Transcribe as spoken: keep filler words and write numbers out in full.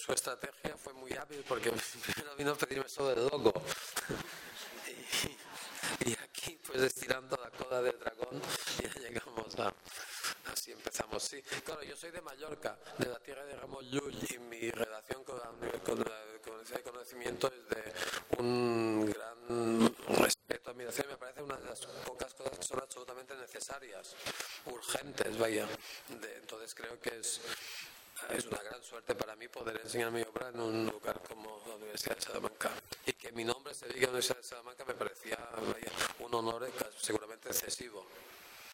su estrategia fue muy hábil porque primero vino a pedirme eso del logo. Y, y aquí, pues estirando la cola del dragón, ya llegamos a... Así empezamos, sí. Claro, yo soy de Mallorca, de la tierra de Ramón Llull, y mi relación con la, con la, con el conocimiento es de un gran respeto, admiración. Me parece una de las pocas cosas que son absolutamente necesarias, urgentes, vaya. De, entonces creo que es... Es una gran suerte para mí poder enseñar mi obra en un lugar como la Universidad de Salamanca. Y que mi nombre se diga a la Universidad de Salamanca me parecía, vaya, un honor seguramente excesivo.